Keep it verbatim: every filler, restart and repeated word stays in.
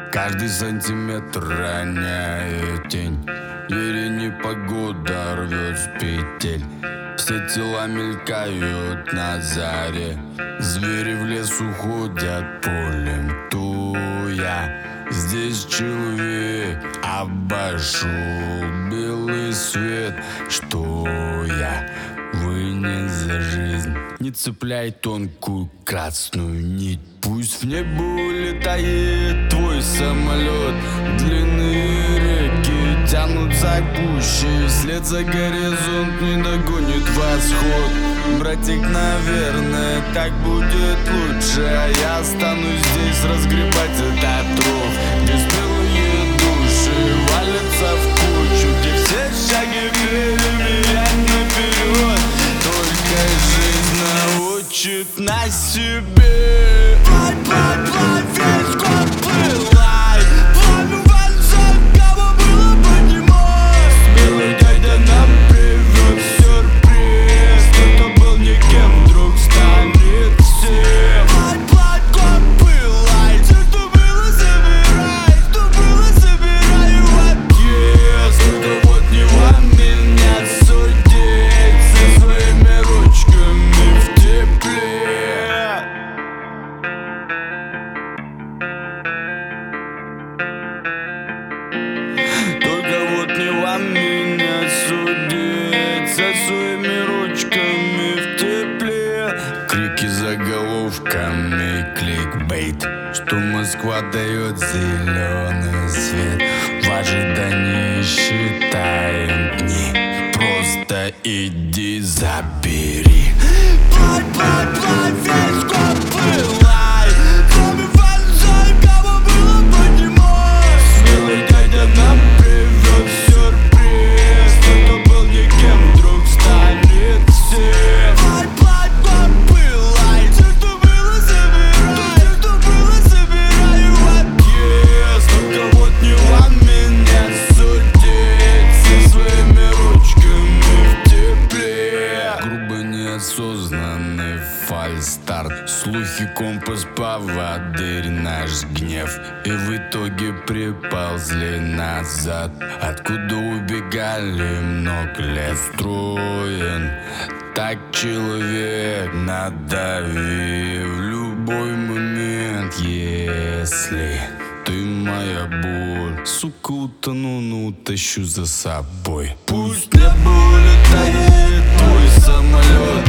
Каждый сантиметр роняет тень. Или непогода рвет с петель. Все тела мелькают на заре. Звери в лес уходят полем туя. Здесь человек обошел белый свет. Что я вынес за жизнь? Не цепляй тонкую красную нить. Пусть в небо улетает твой самолет. Длинные реки тянутся к пуще. Вслед за горизонт не догонит восход. Братик, наверное, так будет лучше. А я останусь здесь разгребать этот ров, где смелые души валятся в кучу, где все шаги переменять наперед. Только жизнь научит на себе. Плавь, плавь, плавь, весь год плывай. Пламя вальса, кого было поднимать. Смелый дядя нам привез сюрприз. Кто-то был никем, вдруг станет всем. Плавь, плавь, год пылай. Все, что было, собирай. Что было, собирай в отъезд. Только вот не вам меня судить со своими ручками в тепле. Только вот не вам меня судить со своими ручками в тепле. Крики заголовками, кликбейт, что Москва дает зеленый свет. В ожидании считаем дни. Просто иди забери. Плавь, плавь, плавь, весь год плывай. Кроме вальса, кого было поднимать. Смелый дядя нам привез сюрприз. Кто-то был никем, вдруг станет всем. Плавь, плавь, год пылай. Все, что было, собирай. Все, что было, собирай в отъезд. Только вот не вам меня судить со своими ручками в тепле. Грубо неосознанный фальстарт. Слухи, компас, поводырь, наш гнев. И в итоге приползли назад. Откуда убегали много лет строен. Так человек надави в любой момент. Если ты моя боль, сука, утону, но утащу за собой. Пусть небо улетает твой самолет.